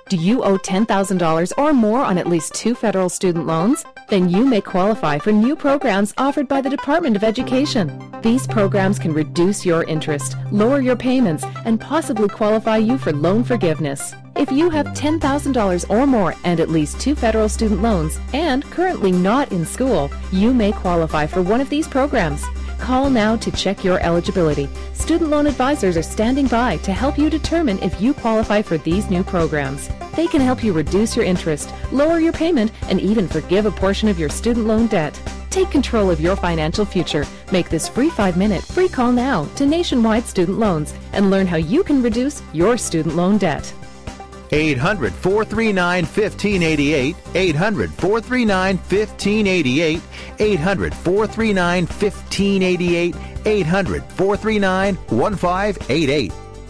Do you owe $10,000 or more on at least 2 federal student loans? Then you may qualify for new programs offered by the Department of Education. These programs can reduce your interest, lower your payments, and possibly qualify you for loan forgiveness. If you have $10,000 or more and at least 2 federal student loans and currently not in school, you may qualify for one of these programs. Call now to check your eligibility. Student loan advisors are standing by to help you determine if you qualify for these new programs. They can help you reduce your interest, lower your payment, and even forgive a portion of your student loan debt. Take control of your financial future. Make this free 5-minute free call now to Nationwide Student Loans and learn how you can reduce your student loan debt. 800-439-1588, 800-439-1588, 800-439-1588, 800-439-1588.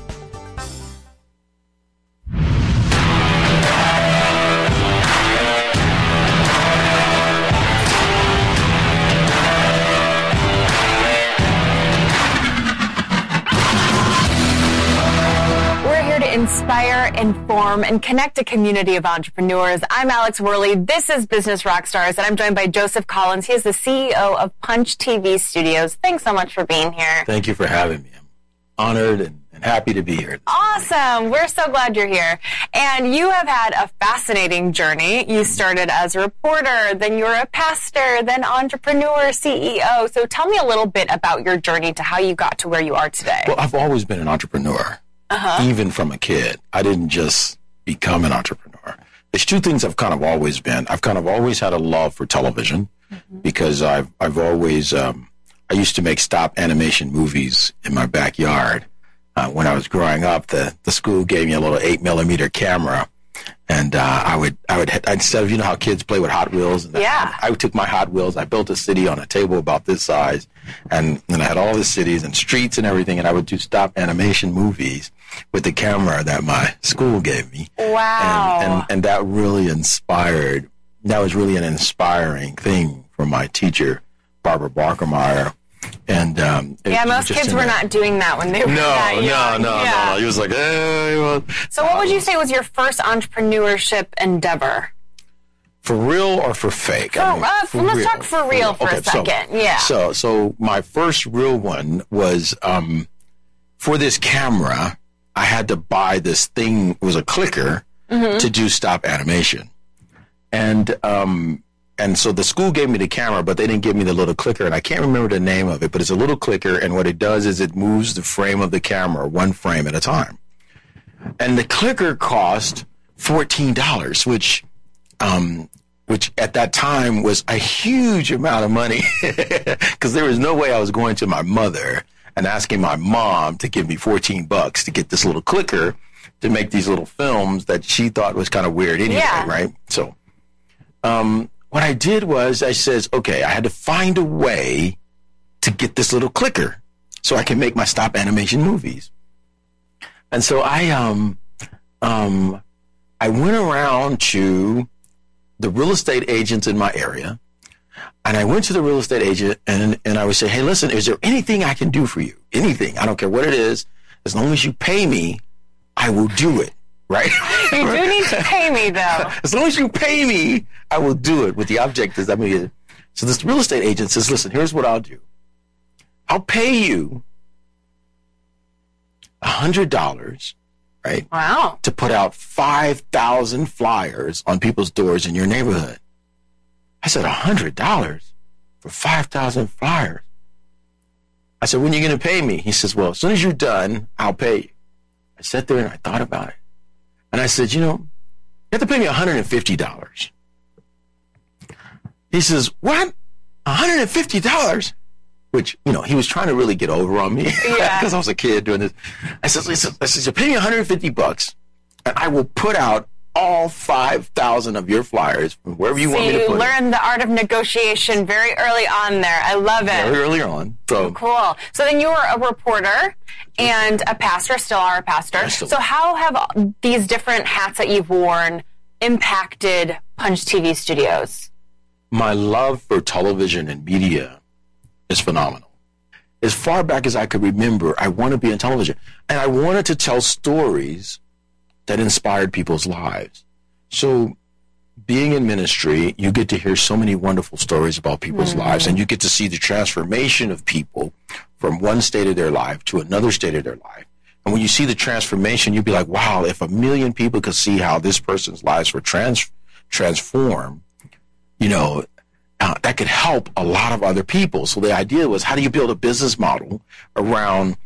Inspire, inform, and connect a community of entrepreneurs. I'm Alex Worley. This is Business Rockstars, and I'm joined by Joseph Collins. He is the CEO of Punch TV Studios. Thanks so much for being here. Thank you for having me. I'm honored and happy to be here. Awesome. We're so glad you're here. And you have had a fascinating journey. You started as a reporter, then you were a pastor, then entrepreneur, CEO. So tell me a little bit about your journey to how you got to where you are today. Well, I've always been an entrepreneur. Even from a kid. I didn't just become an entrepreneur. There's two things I've kind of always been. I've kind of always had a love for television because I've always, I used to make stop animation movies in my backyard. When I was growing up, the school gave me a little 8mm camera. And I would instead of, you know how kids play with Hot Wheels? And I took my Hot Wheels, I built a city on a table about this size, and then I had all the cities and streets and everything, and I would do stop animation movies with the camera that my school gave me. Wow. And that really inspired, that was really an inspiring thing for my teacher, Barbara Barkermeyer. And most kids were not doing that when they were that young. No. He was like, hey. Well, so what would you say was your first entrepreneurship endeavor? For real or for fake? Let's talk for real for a second. So my first real one was for this camera, I had to buy this thing. It was a clicker to do stop animation. And so the school gave me the camera, but they didn't give me the little clicker. And I can't remember the name of it, but it's a little clicker. And what it does is it moves the frame of the camera one frame at a time. And the clicker cost $14, which at that time was a huge amount of money because there was no way I was going to my mother and asking my mom to give me $14 to get this little clicker to make these little films that she thought was kind of weird anyway, right? So, what I did was I says, okay, I had to find a way to get this little clicker so I can make my stop animation movies. And so I went around to the real estate agents in my area, and I went to the real estate agent and I would say, hey, listen, is there anything I can do for you? Anything. I don't care what it is. As long as you pay me, I will do it. Right? You do need to pay me, though. As long as you pay me, I will do it with the object is, so this real estate agent says, listen, here's what I'll do. I'll pay you $100, right? Wow. To put out 5,000 flyers on people's doors in your neighborhood. I said, $100 for 5,000 flyers. I said, when are you going to pay me? He says, well, as soon as you're done, I'll pay you. I sat there and I thought about it. And I said, you have to pay me $150. He says, what? $150? Which, he was trying to really get over on me because I was a kid doing this. I said, you pay me $150 and I will put out all 5,000 of your flyers from wherever you want me to put it. So you learned the art of negotiation very early on there. I love it. Very early on. So cool. So then you were a reporter and a pastor, still are a pastor. So how have these different hats that you've worn impacted Punch TV Studios? My love for television and media is phenomenal. As far back as I could remember, I wanted to be in television. And I wanted to tell stories that inspired people's lives. So being in ministry, you get to hear so many wonderful stories about people's lives, and you get to see the transformation of people from one state of their life to another state of their life. And when you see the transformation, you'd be like, wow, if 1 million people could see how this person's lives were transformed, you know, that could help a lot of other people. So the idea was, how do you build a business model around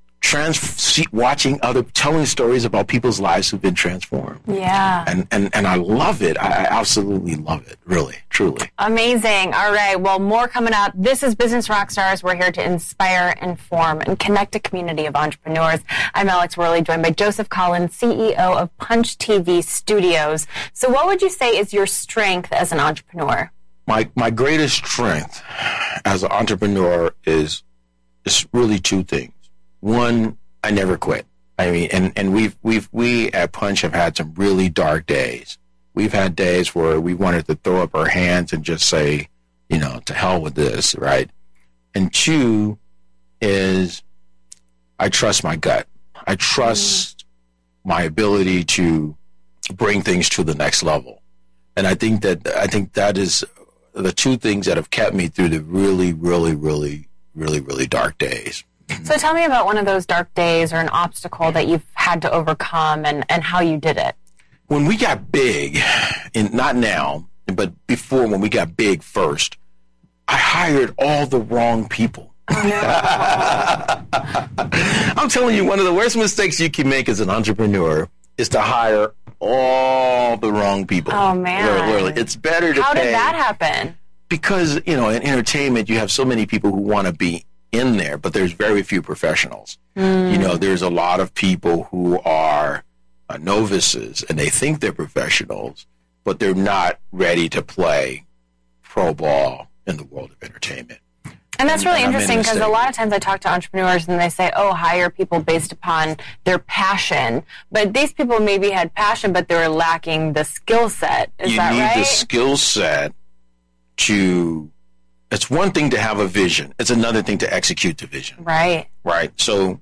telling stories about people's lives who've been transformed? Yeah. And I love it. I absolutely love it. Really, truly. Amazing. All right. Well, more coming up. This is Business Rockstars. We're here to inspire, inform, and connect a community of entrepreneurs. I'm Alex Worley, joined by Joseph Collins, CEO of Punch TV Studios. So what would you say is your strength as an entrepreneur? My greatest strength as an entrepreneur is really two things. One, I never quit. I mean, and we at Punch have had some really dark days. We've had days where we wanted to throw up our hands and just say, you know, to hell with this, right? And two is I trust my gut. I trust my ability to bring things to the next level. And I think that is the two things that have kept me through the really, really, really, really, really dark days. So tell me about one of those dark days or an obstacle that you've had to overcome and how you did it. When we got big, and not now, but before when we got big first, I hired all the wrong people. Oh, no. I'm telling you, one of the worst mistakes you can make as an entrepreneur is to hire all the wrong people. Oh, man. Literally. It's better to How pay. did that happen? Because, you know, in entertainment, you have so many people who want to be in there, but there's very few professionals. You know, there's a lot of people who are novices and they think they're professionals, but they're not ready to play pro ball in the world of entertainment. And that's really interesting because a lot of times I talk to entrepreneurs and they say, oh, hire people based upon their passion. But these people maybe had passion, but they were lacking the skill set. Is that right? You need the skill set to... It's one thing to have a vision. It's another thing to execute the vision. Right. Right. So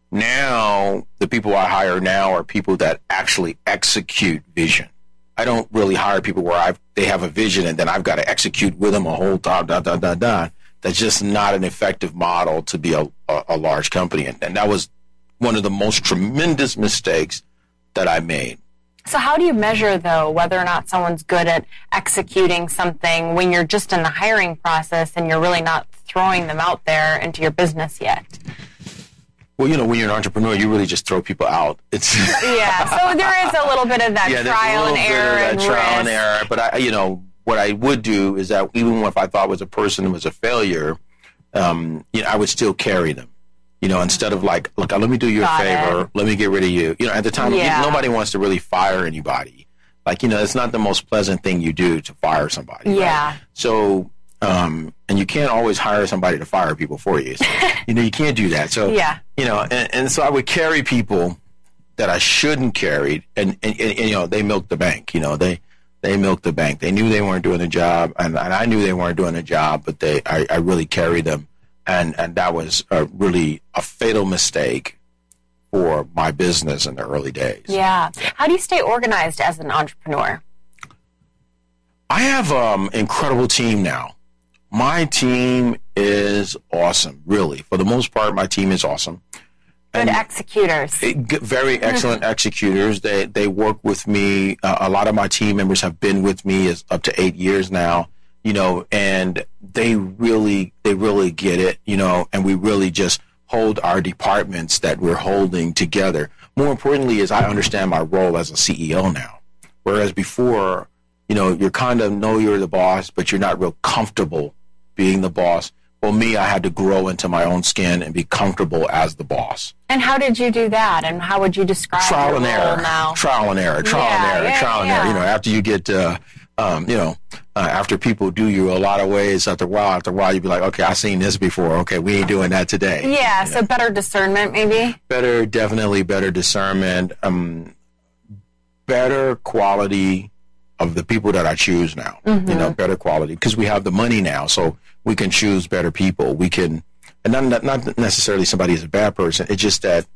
now the people I hire now are people that actually execute vision. I don't really hire people where they have a vision and then I've got to execute with them a whole That's just not an effective model to be a large company. And that was one of the most tremendous mistakes that I made. So how do you measure, though, whether or not someone's good at executing something when you're just in the hiring process and you're really not throwing them out there into your business yet? Well, you know, when you're an entrepreneur, you really just throw people out. It's yeah, so there is a little bit of that trial and error and trial and risk. error. But you know, what I would do is that even if I thought was a person was a failure, you know, I would still carry them. You know, instead of like, look, let me do you a favor. Let me get rid of you. You know, at the time, nobody wants to really fire anybody. Like, you know, it's not the most pleasant thing you do to fire somebody. Yeah. Right? So, and you can't always hire somebody to fire people for you. So, you know, you can't do that. So, you know, and so I would carry people that I shouldn't carry, and you know, they milked the bank. You know, they milked the bank. They knew they weren't doing the job, and I knew they weren't doing the job, but I really carried them. And that was really a fatal mistake for my business in the early days. Yeah. How do you stay organized as an entrepreneur? I have an incredible team now. My team is awesome, really. For the most part, my team is awesome. Good executors. Very excellent executors. They work with me. A lot of my team members have been with me up to 8 years now. You know, and they really get it, you know, and we really just hold our departments that we're holding together. More importantly is I understand my role as a CEO now. Whereas before, you know, you're kind of know you're the boss, but you're not real comfortable being the boss. Well, me, I had to grow into my own skin and be comfortable as the boss. And how did you do that? And how would you describe trial your and role error now? Trial and error. You know, after you get, you know, after people do you a lot of ways, after a while, you'd be like, okay, I've seen this before. Okay, we ain't doing that today. Yeah, so better discernment, maybe? Definitely better discernment, better quality of the people that I choose now. You know, better quality, because we have the money now, so we can choose better people. We can, and not necessarily somebody is a bad person. It's just that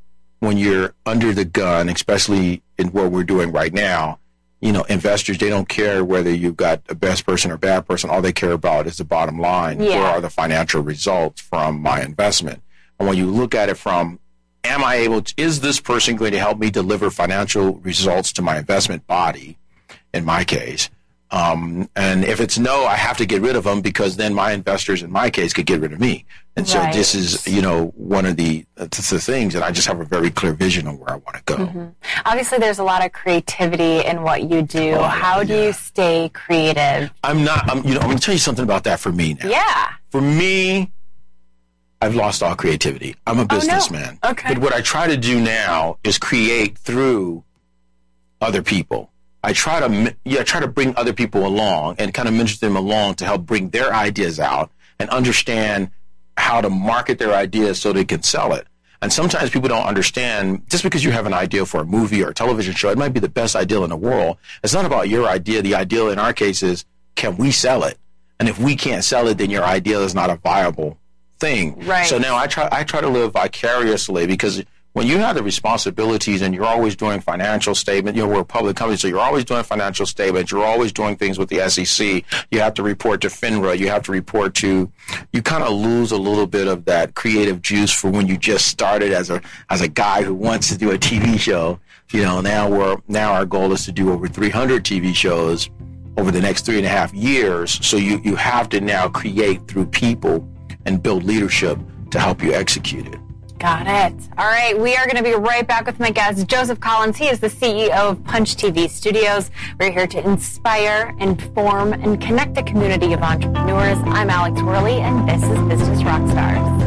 when you're under the gun, especially in what we're doing right now, investors, they don't care whether you've got a best person or bad person. All they care about is the bottom line. Yeah. Where are the financial results from my investment? And when you look at it from, is this person going to help me deliver financial results to my investment body, in my case? And if it's no, I have to get rid of them, because then my investors, in my case, could get rid of me. And so this is, one of the things, and I just have a very clear vision of where I want to go. Mm-hmm. Obviously, there's a lot of creativity in what you do. How do you stay creative? I'm going to tell you something about that for me now. Yeah. For me, I've lost all creativity. I'm a businessman. No. Okay. But what I try to do now is create through other people. I try to bring other people along and kind of mentor them along to help bring their ideas out and understand how to market their ideas so they can sell it. And sometimes people don't understand, just because you have an idea for a movie or a television show, it might be the best idea in the world. It's not about your idea. The ideal in our case is, can we sell it? And if we can't sell it, then your idea is not a viable thing. Right. So now I try to live vicariously, because when you have the responsibilities and you're always doing financial statement, we're a public company, so you're always doing financial statements, you're always doing things with the SEC, you have to report to FINRA, you have to report to, you kind of lose a little bit of that creative juice for when you just started as a guy who wants to do a TV show. Now our goal is to do over 300 TV shows over the next 3.5 years. So you have to now create through people and build leadership to help you execute it. Got it. All right. We are going to be right back with my guest, Joseph Collins. He is the CEO of Punch TV Studios. We're here to inspire, inform, and connect a community of entrepreneurs. I'm Alex Worley, and this is Business Rockstars.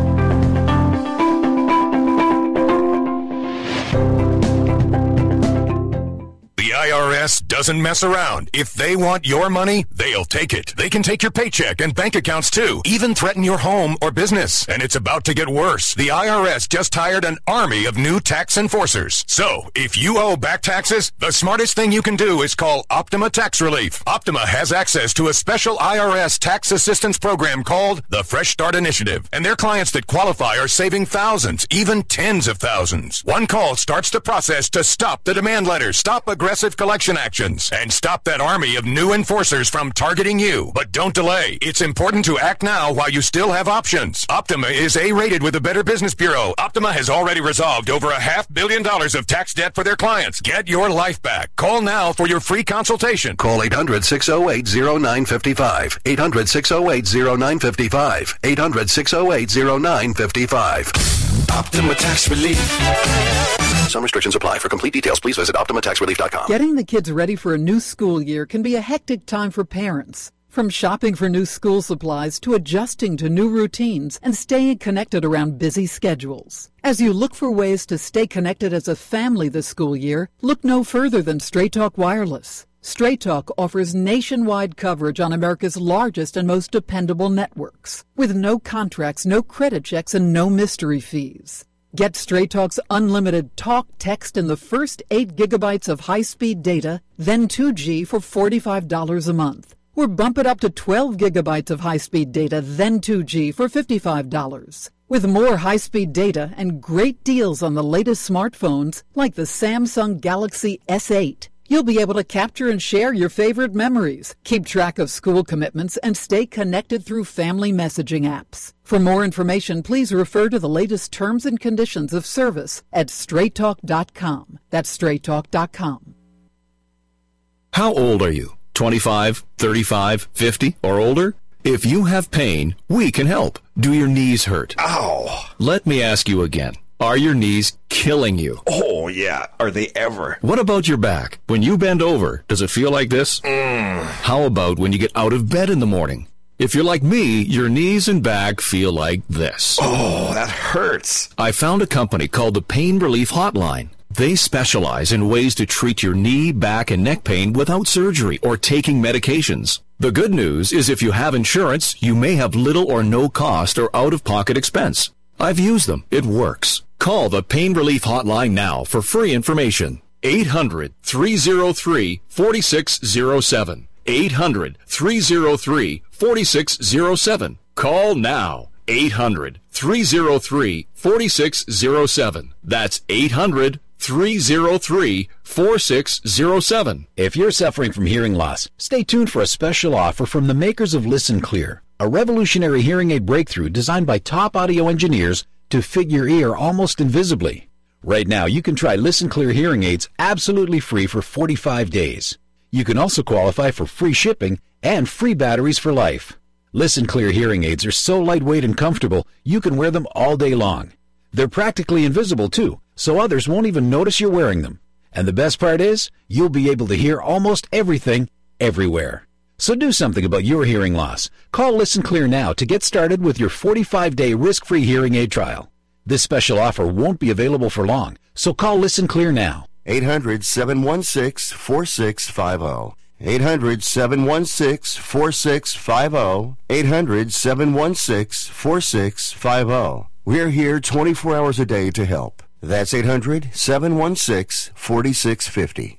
The IRS doesn't mess around. If they want your money, they'll take it. They can take your paycheck and bank accounts too, even threaten your home or business. And it's about to get worse. The IRS just hired an army of new tax enforcers. So, if you owe back taxes, the smartest thing you can do is call Optima Tax Relief. Optima has access to a special IRS tax assistance program called the Fresh Start Initiative. And their clients that qualify are saving thousands, even tens of thousands. One call starts the process to stop the demand letters, stop aggressive collection actions, and stop that army of new enforcers from targeting you. But don't delay. It's important to act now while you still have options. Optima is A-rated with the Better Business Bureau. Optima has already resolved over $500 million of tax debt for their clients. Get your life back. Call now for your free consultation. Call 800-608-0955. 800-608-0955. 800-608-0955. Optima Tax Relief. Some restrictions apply. For complete details, please visit OptimaTaxRelief.com. Getting the kids ready for a new school year can be a hectic time for parents. From shopping for new school supplies to adjusting to new routines and staying connected around busy schedules. As you look for ways to stay connected as a family this school year, look no further than Straight Talk Wireless. Straight Talk offers nationwide coverage on America's largest and most dependable networks, with no contracts, no credit checks, and no mystery fees. Get Straight Talk's unlimited talk, text, and the first 8 gigabytes of high-speed data, then 2G for $45 a month. Or bump it up to 12 gigabytes of high-speed data, then 2G for $55. With more high-speed data and great deals on the latest smartphones, like the Samsung Galaxy S8, you'll be able to capture and share your favorite memories, keep track of school commitments, and stay connected through family messaging apps. For more information, please refer to the latest terms and conditions of service at straighttalk.com. That's straighttalk.com. How old are you? 25, 35, 50, or older? If you have pain, we can help. Do your knees hurt? Ow. Let me ask you again. Are your knees killing you? Oh, yeah. Are they ever? What about your back? When you bend over, does it feel like this? How about when you get out of bed in the morning? If you're like me, your knees and back feel like this. Oh, that hurts. I found a company called the Pain Relief Hotline. They specialize in ways to treat your knee, back, and neck pain without surgery or taking medications. The good news is if you have insurance, you may have little or no cost or out-of-pocket expense. I've used them. It works. Call the Pain Relief Hotline now for free information. 800-303-4607. 800-303-4607. Call now. 800-303-4607. That's 800-303-4607. If you're suffering from hearing loss, stay tuned for a special offer from the makers of Listen Clear, a revolutionary hearing aid breakthrough designed by top audio engineers to fit your ear almost invisibly. Right now, you can try Listen Clear hearing aids absolutely free for 45 days. You can also qualify for free shipping and free batteries for life. Listen Clear hearing aids are so lightweight and comfortable, you can wear them all day long. They're practically invisible, too, so others won't even notice you're wearing them. And the best part is, you'll be able to hear almost everything, everywhere. So do something about your hearing loss. Call Listen Clear now to get started with your 45-day risk-free hearing aid trial. This special offer won't be available for long, so call Listen Clear now. 800-716-4650. 800-716-4650. 800-716-4650. We're here 24 hours a day to help. That's 800-716-4650.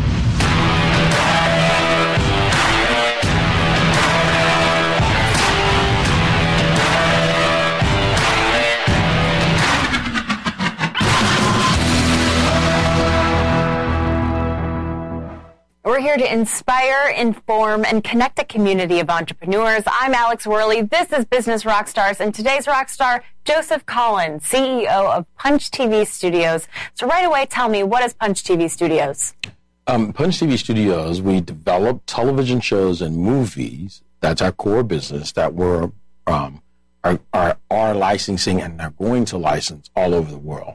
We're here to inspire, inform, and connect a community of entrepreneurs. I'm Alex Worley. This is Business Rockstars, and today's rockstar, Joseph Collins, CEO of Punch TV Studios. So right away, tell me, what is Punch TV Studios? Punch TV Studios, we develop television shows and movies. That's our core business that we're are licensing and are going to license all over the world.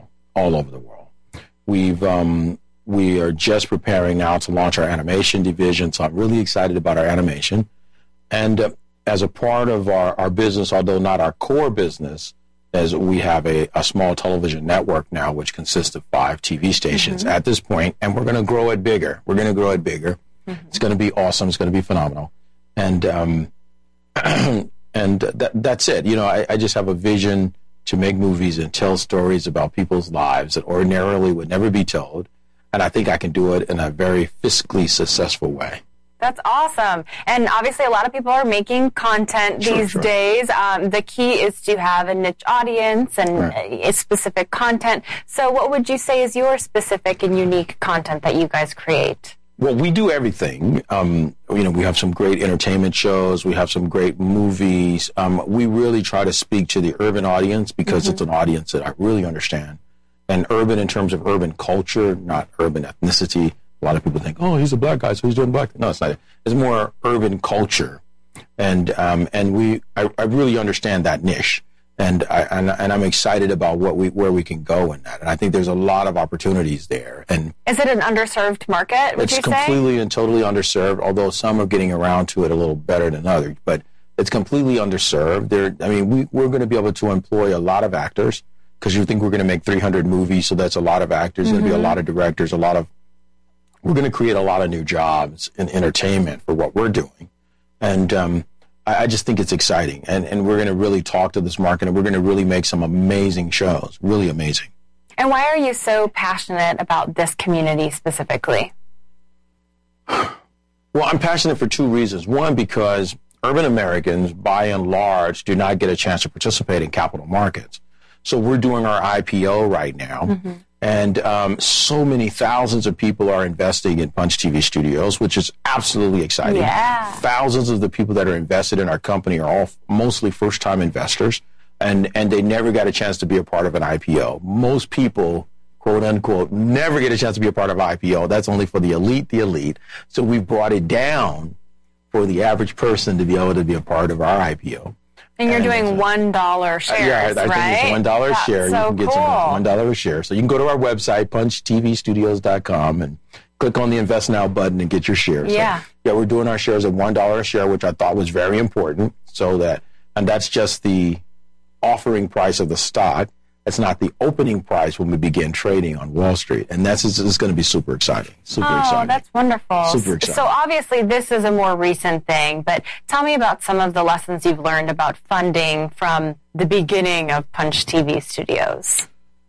We are just preparing now to launch our animation division, so I'm really excited about our animation. And as a part of our business, although not our core business, as we have a small television network now, which consists of 5 TV stations at this point, and we're going to grow it bigger. It's going to be awesome. It's going to be phenomenal. And that's it. You know, I just have a vision to make movies and tell stories about people's lives that ordinarily would never be told. And I think I can do it in a very fiscally successful way. That's awesome. And obviously a lot of people are making content these days. The key is to have a niche audience and a specific content. So what would you say is your specific and unique content that you guys create? Well, we do everything. We have some great entertainment shows. We have some great movies. We really try to speak to the urban audience because it's an audience that I really understand. And urban in terms of urban culture, not urban ethnicity. A lot of people think, oh, he's a black guy, so he's doing black. No, it's not. It's more urban culture. And I really understand that niche. And I'm excited about where we can go in that. And I think there's a lot of opportunities there. And is it an underserved market, would you say? It's completely and totally underserved, although some are getting around to it a little better than others. But it's completely underserved. We're going to be able to employ a lot of actors, because you think we're going to make 300 movies, so that's a lot of actors. There'll be a lot of directors, we're going to create a lot of new jobs in entertainment for what we're doing. And I just think it's exciting. And we're going to really talk to this market, and we're going to really make some amazing shows, really amazing. And why are you so passionate about this community specifically? Well, I'm passionate for 2 reasons. One, because urban Americans, by and large, do not get a chance to participate in capital markets. So we're doing our IPO right now, and so many thousands of people are investing in Punch TV Studios, which is absolutely exciting. Yeah. Thousands of the people that are invested in our company are all mostly first-time investors, and they never got a chance to be a part of an IPO. Most people, quote unquote, never get a chance to be a part of an IPO. That's only for the elite. So we brought it down for the average person to be able to be a part of our IPO. And you're doing $1 shares, right? I think it's $1 a share. So you can get $1 a share. So you can go to our website, punchtvstudios.com, and click on the Invest Now button and get your shares. Yeah. So, we're doing our shares at $1 a share, which I thought was very important. And that's just the offering price of the stock. It's not the opening price when we begin trading on Wall Street. And it's going to be super exciting. Oh, that's wonderful. Super exciting. So obviously this is a more recent thing, but tell me about some of the lessons you've learned about funding from the beginning of Punch TV Studios.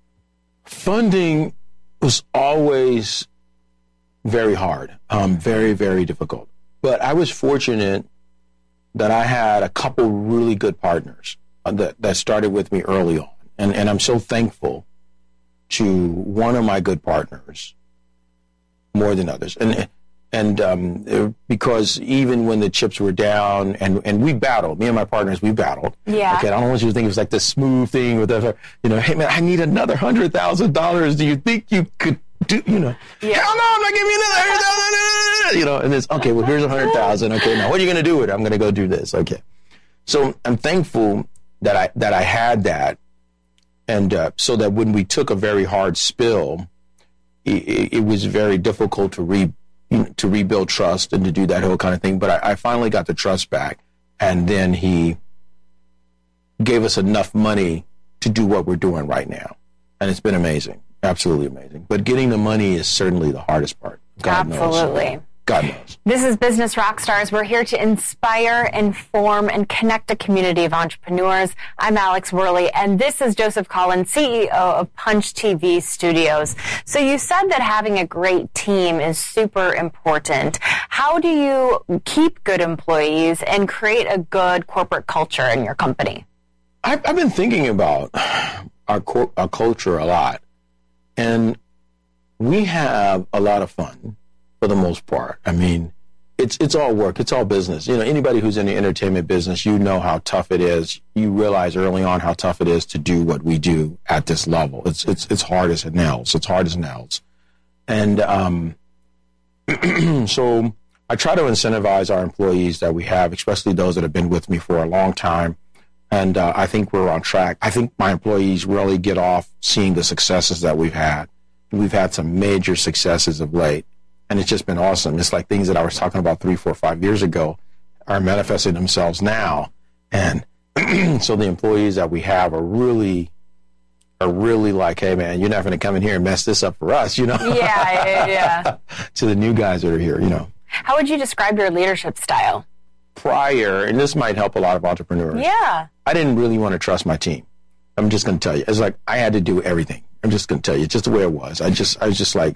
Funding was always very hard, very, very difficult. But I was fortunate that I had a couple really good partners. that started with me early on. And I'm so thankful to one of my good partners more than others. And because even when the chips were down, and we battled, me and my partners, we battled. Yeah. Okay, I don't want you to think it was like this smooth thing with the, hey man, I need another $100,000. Do you think you could do, Hell no, I'm not giving you another $100,000. And it's, okay, well, here's $100,000. Okay, now what are you going to do with it? I'm going to go do this. Okay. So I'm thankful that I had that. And so that when we took a very hard spill, it was very difficult to rebuild trust and to do that whole kind of thing. But I finally got the trust back. And then he gave us enough money to do what we're doing right now. And it's been amazing. Absolutely amazing. But getting the money is certainly the hardest part. God Absolutely. knows. God knows. This is Business Rockstars. We're here to inspire, inform, and connect a community of entrepreneurs. I'm Alex Worley, and this is Joseph Collins, CEO of Punch TV Studios. So you said that having a great team is super important. How do you keep good employees and create a good corporate culture in your company? I've been thinking about our culture a lot, and we have a lot of fun. For the most part. I mean, it's all work. It's all business. Anybody who's in the entertainment business, how tough it is. You realize early on how tough it is to do what we do at this level. It's hard as nails. It's hard as nails. And so I try to incentivize our employees that we have, especially those that have been with me for a long time. And I think we're on track. I think my employees really get off seeing the successes that we've had. We've had some major successes of late. And it's just been awesome. It's like things that I was talking about 3, 4, 5 years ago are manifesting themselves now. And so the employees that we have are really like, hey, man, you're not going to come in here and mess this up for us, Yeah. To the new guys that are here, How would you describe your leadership style? Prior, and this might help a lot of entrepreneurs. Yeah. I didn't really want to trust my team. I'm just going to tell you. It's like I had to do everything. I'm just going to tell you. It's just the way it was. I was just like,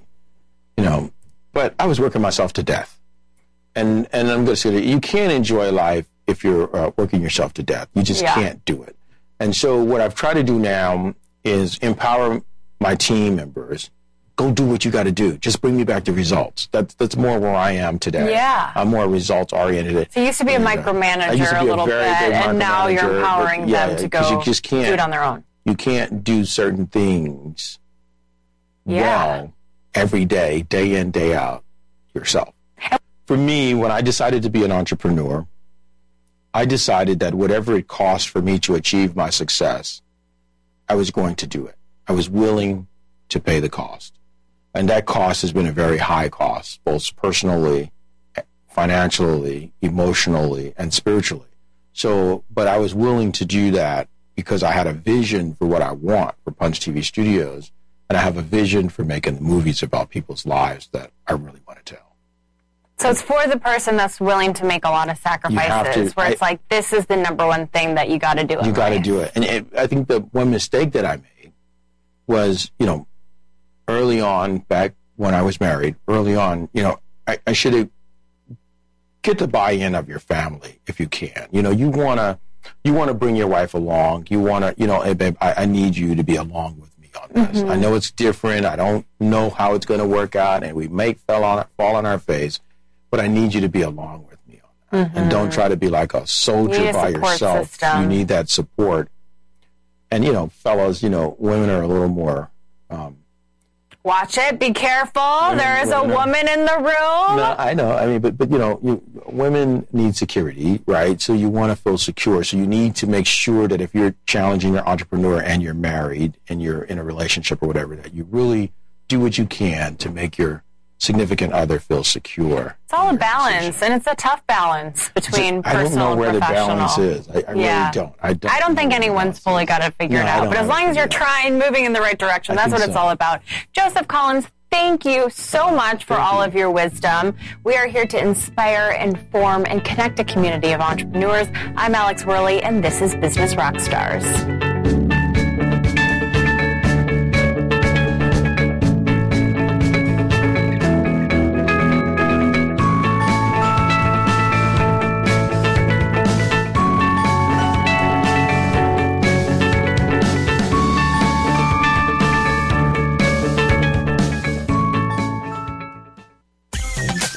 but I was working myself to death. And I'm going to say that you can't enjoy life if you're working yourself to death. You just can't do it. And so what I've tried to do now is empower my team members. Go do what you got to do. Just bring me back the results. That's more where I am today. Yeah. I'm more results oriented. So you used to be a micromanager a little bit, and now you're empowering them to go you just can't do it on their own. You can't do certain things well every day, day in, day out, yourself. For me, when I decided to be an entrepreneur, I decided that whatever it cost for me to achieve my success, I was going to do it. I was willing to pay the cost. And that cost has been a very high cost, both personally, financially, emotionally, and spiritually. So, but I was willing to do that because I had a vision for what I want for Punch TV Studios. And I have a vision for making movies about people's lives that I really want to tell. So it's for the person that's willing to make a lot of sacrifices, where it's like, this is the number one thing that you got to do. You got to do it. And I think the one mistake that I made was, early on, back when I was married, I should have get the buy-in of your family if you can. You want to bring your wife along. You want to, hey, babe, I need you to be along with me on this. Mm-hmm. I know it's different. I don't know how it's going to work out, and we may fall on our face, but I need you to be along with me on that. Mm-hmm. And don't try to be like a soldier by yourself. System. You need that support. And, fellas, women are a little more... Watch it. Be careful. There is a woman in the room. No, I know. I mean, but women need security, right? So you want to feel secure. So you need to make sure that if you're challenging your entrepreneur and you're married and you're in a relationship or whatever, that you really do what you can to make your significant other feel secure. It's all a balance, and it's a tough balance between personal and professional. I don't know where the balance is. I really don't. I don't think anyone's fully got it figured out. But as long as you're trying, moving in the right direction, that's what it's all about. Joseph Collins, thank you so much for all of your wisdom. We are here to inspire, inform, and connect a community of entrepreneurs. I'm Alex Worley, and this is Business Rockstars.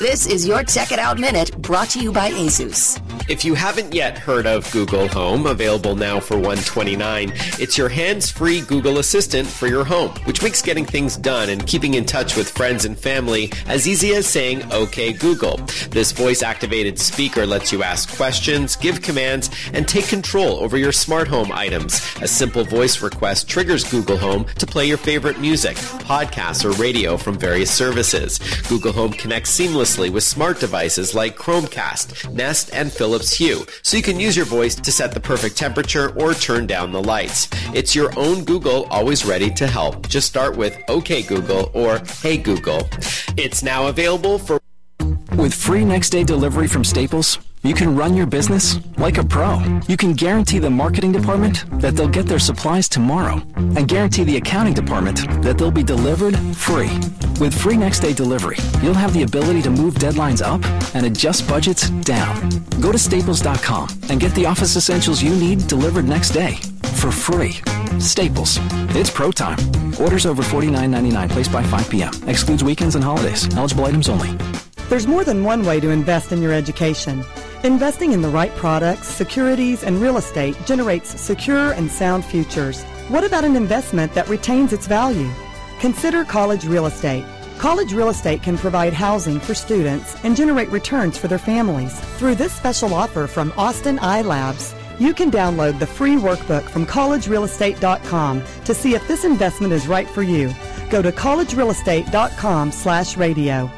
This is your Check It Out Minute, brought to you by Asus. If you haven't yet heard of Google Home, available now for $129, it's your hands-free Google Assistant for your home, which makes getting things done and keeping in touch with friends and family as easy as saying, "Okay, Google." This voice-activated speaker lets you ask questions, give commands, and take control over your smart home items. A simple voice request triggers Google Home to play your favorite music, podcasts, or radio from various services. Google Home connects seamlessly with smart devices like Chromecast, Nest, and Philips Hue, so you can use your voice to set the perfect temperature or turn down the lights. It's your own Google, always ready to help. Just start with "Okay Google" or "Hey Google." It's now available for... With free next-day delivery from Staples, you can run your business like a pro. You can guarantee the marketing department that they'll get their supplies tomorrow, and guarantee the accounting department that they'll be delivered free. With free next-day delivery, you'll have the ability to move deadlines up and adjust budgets down. Go to Staples.com and get the office essentials you need delivered next day for free. Staples. It's pro time. Orders over $49.99 placed by 5 p.m. Excludes weekends and holidays. Eligible items only. There's more than one way to invest in your education. Investing in the right products, securities, and real estate generates secure and sound futures. What about an investment that retains its value? Consider College Real Estate. College Real Estate can provide housing for students and generate returns for their families. Through this special offer from Austin iLabs, you can download the free workbook from collegerealestate.com to see if this investment is right for you. Go to collegerealestate.com/radio.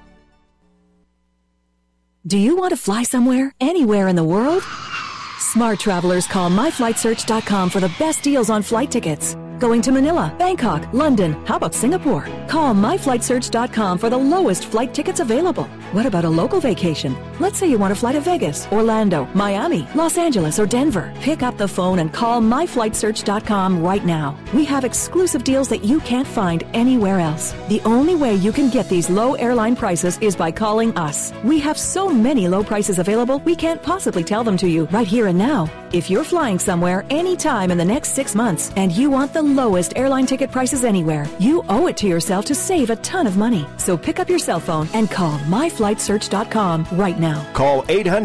Do you want to fly somewhere, anywhere in the world? Smart travelers call myflightsearch.com for the best deals on flight tickets. Going to Manila, Bangkok, London, how about Singapore? Call myflightsearch.com for the lowest flight tickets available. What about a local vacation? Let's say you want to fly to Vegas, Orlando, Miami, Los Angeles, or Denver. Pick up the phone and call myflightsearch.com right now. We have exclusive deals that you can't find anywhere else. The only way you can get these low airline prices is by calling us. We have so many low prices available, we can't possibly tell them to you right here and now. If you're flying somewhere anytime in the next 6 months and you want the lowest airline ticket prices anywhere, you owe it to yourself to save a ton of money. So pick up your cell phone and call myflightsearch.com right now. Call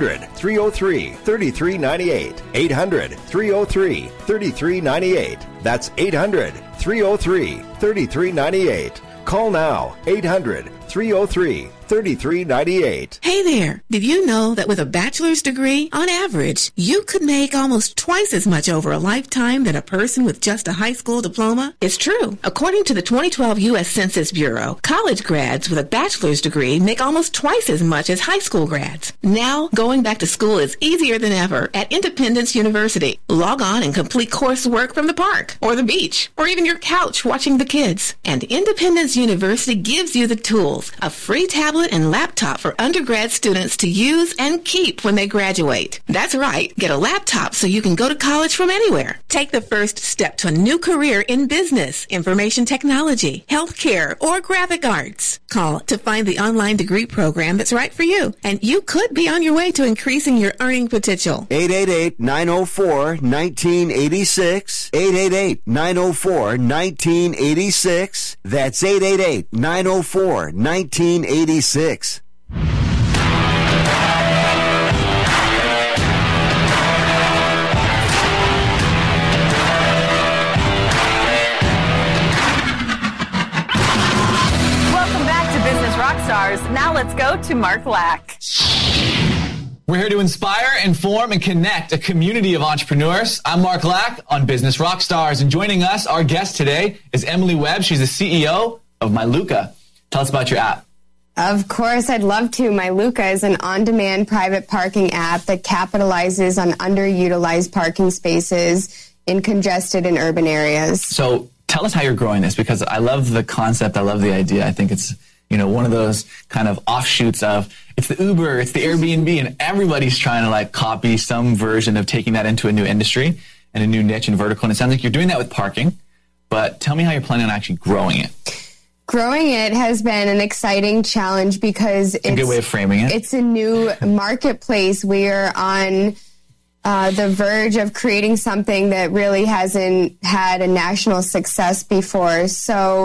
800-303-3398. 800-303-3398. That's 800-303-3398. Call now. 800-303-3398. Hey there. Did you know that with a bachelor's degree, on average, you could make almost twice as much over a lifetime than a person with just a high school diploma? It's true. According to the 2012 U.S. Census Bureau, college grads with a bachelor's degree make almost twice as much as high school grads. Now, going back to school is easier than ever at Independence University. Log on and complete coursework from the park, or the beach, or even your couch watching the kids. And Independence University gives you the tools, a free tablet and laptop for undergrad students to use and keep when they graduate. That's right. Get a laptop so you can go to college from anywhere. Take the first step to a new career in business, information technology, healthcare, or graphic arts. Call to find the online degree program that's right for you, and you could be on your way to increasing your earning potential. 888-904-1986. 888-904-1986. That's 888-904-1986. Welcome back to Business Rockstars. Now let's go to Mark Lack. We're here to inspire, inform, and connect a community of entrepreneurs. I'm Mark Lack on Business Rockstars, and joining us, our guest today is Emily Webb. She's the CEO of MyLuca. Tell us about your app. Of course, I'd love to. MyLuca is an on-demand private parking app that capitalizes on underutilized parking spaces in congested and urban areas. So tell us how you're growing this, because I love the concept. I love the idea. I think it's, one of those kind of offshoots of it's the Uber, it's the Airbnb, and everybody's trying to copy some version of taking that into a new industry and a new niche and vertical. And it sounds like you're doing that with parking, but tell me how you're planning on actually growing it. Growing it has been an exciting challenge because it's a good way of framing it. It's a new marketplace. We're on the verge of creating something that really hasn't had a national success before. So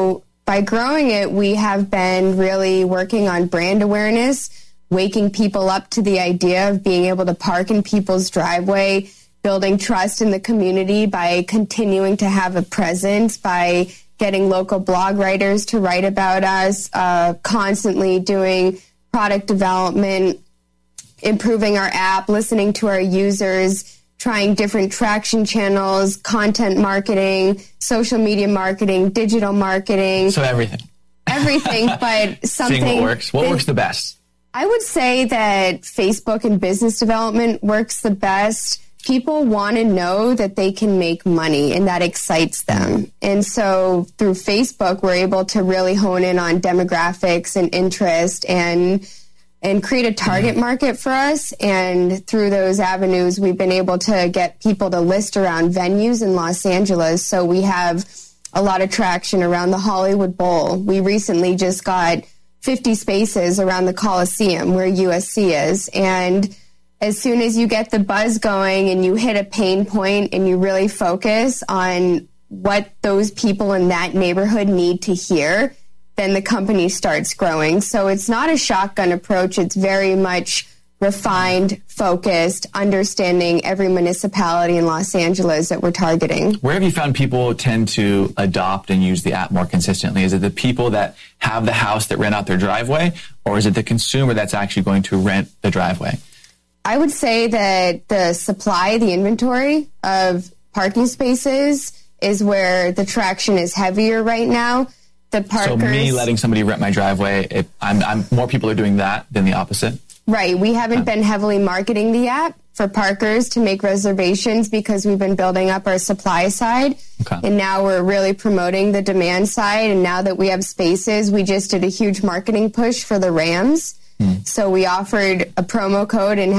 by growing it, we have been really working on brand awareness, waking people up to the idea of being able to park in people's driveway, building trust in the community by continuing to have a presence, by getting local blog writers to write about us, constantly doing product development, improving our app, listening to our users, trying different traction channels, content marketing, social media marketing, digital marketing. So everything. Everything, but something. Seeing what works. What works the best? I would say that Facebook and business development works the best. People want to know that they can make money, and that excites them. And so through Facebook, we're able to really hone in on demographics and interest and create a target market for us. And through those avenues, we've been able to get people to list around venues in Los Angeles. So we have a lot of traction around the Hollywood Bowl. We recently just got 50 spaces around the Coliseum where USC is. And as soon as you get the buzz going and you hit a pain point and you really focus on what those people in that neighborhood need to hear, then the company starts growing. So it's not a shotgun approach. It's very much refined, focused, understanding every municipality in Los Angeles that we're targeting. Where have you found people tend to adopt and use the app more consistently? Is it the people that have the house that rent out their driveway, or is it the consumer that's actually going to rent the driveway? I would say that the supply, the inventory of parking spaces is where the traction is heavier right now. The parkers, so me letting somebody rent my driveway, I'm more people are doing that than the opposite? Right. We haven't been heavily marketing the app for parkers to make reservations because we've been building up our supply side. Okay. And now we're really promoting the demand side. And now that we have spaces, we just did a huge marketing push for the Rams. So we offered a promo code and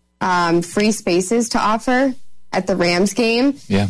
had free spaces to offer at the Rams game. Yeah.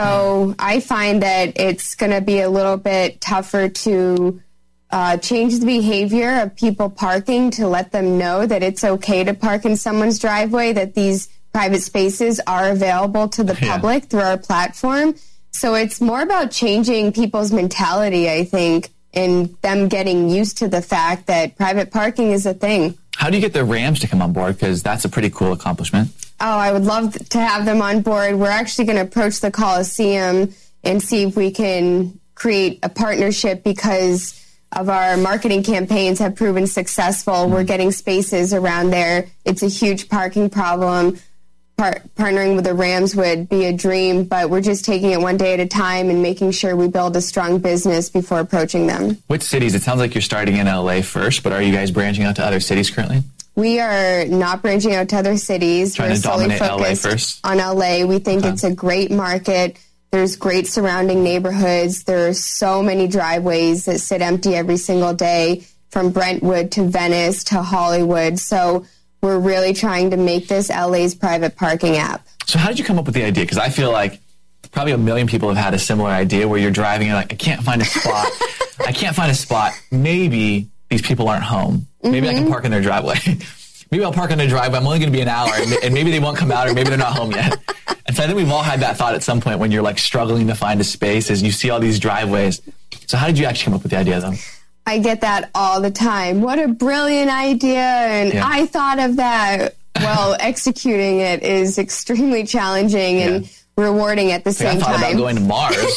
So I find that it's going to be a little bit tougher to change the behavior of people parking, to let them know that it's okay to park in someone's driveway, that these private spaces are available to the public through our platform. So it's more about changing people's mentality, I think, and them getting used to the fact that private parking is a thing. How do you get the Rams to come on board? Because that's a pretty cool accomplishment. Oh, I would love to have them on board. We're actually going to approach the Coliseum and see if we can create a partnership because of our marketing campaigns have proven successful. We're getting spaces around there. It's a huge parking problem. Partnering with the Rams would be a dream, but we're just taking it one day at a time and making sure we build a strong business before approaching them. Which cities? It sounds like you're starting in LA first, but are you guys branching out to other cities currently? We are not branching out to other cities. Trying to dominate LA first? On LA. We think it's a great market. There's great surrounding neighborhoods. There are so many driveways that sit empty every single day, from Brentwood to Venice to Hollywood. So we're really trying to make this LA's private parking app. So how did you come up with the idea? Because I feel like probably 1 million people have had a similar idea where you're driving and you're like, I can't find a spot. I can't find a spot. Maybe these people aren't home. Maybe I can park in their driveway. Maybe I'll park on their driveway. I'm only going to be an hour, and maybe they won't come out, or maybe they're not home yet. And so I think we've all had that thought at some point when you're like struggling to find a space as you see all these driveways. So how did you actually come up with the idea, though? I get that all the time. What a brilliant idea, and I thought of that. Well, executing it is extremely challenging and rewarding at the same time. I thought about going to Mars,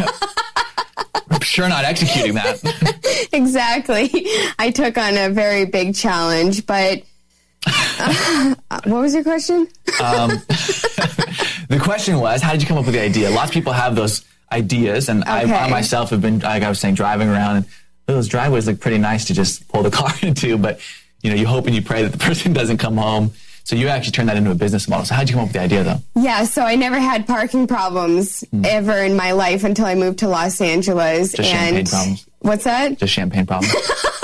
but I'm sure not executing that. Exactly. I took on a very big challenge, but what was your question? The question was, how did you come up with the idea? Lots of people have those ideas, and I myself have been, like I was saying, driving around, and those driveways look pretty nice to just pull the car into, but you hope and you pray that the person doesn't come home. So you actually turned that into a business model. So how did you come up with the idea, though? Yeah, so I never had parking problems ever in my life until I moved to Los Angeles. Just champagne problems. What's that? Just champagne problems.